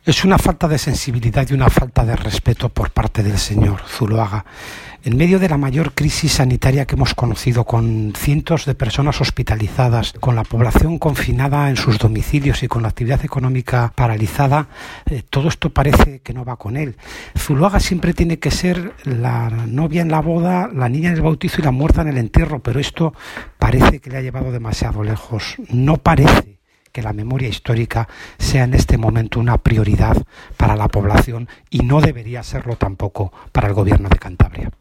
Es una falta de sensibilidad y una falta de respeto por parte del señor Zuloaga. En medio de la mayor crisis sanitaria que hemos conocido, con cientos de personas hospitalizadas, con la población confinada en sus domicilios y con la actividad económica paralizada, todo esto parece que no va con él. Zuloaga siempre tiene que ser la novia en la boda, la niña en el bautizo y la muerta en el entierro, pero esto parece que le ha llevado demasiado lejos. No parece que la memoria histórica sea en este momento una prioridad para la población y no debería serlo tampoco para el Gobierno de Cantabria.